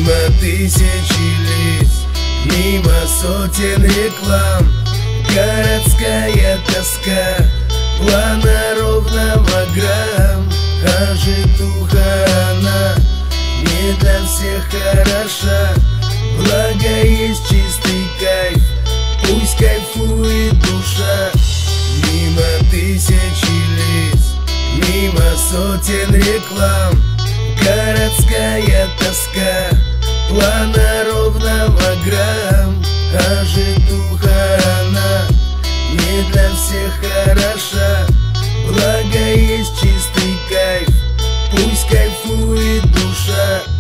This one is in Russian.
Мимо тысячи лиц, мимо сотен реклам, городская тоска, плана ровного грамм. А житуха она не для всех хороша, благо есть чистый кайф, пусть кайфует душа. Мимо тысячи лиц, мимо сотен реклам, городская тоска, плана ровного грамм. А житуха она не для всех хороша, благо есть чистый кайф, пусть кайфует душа.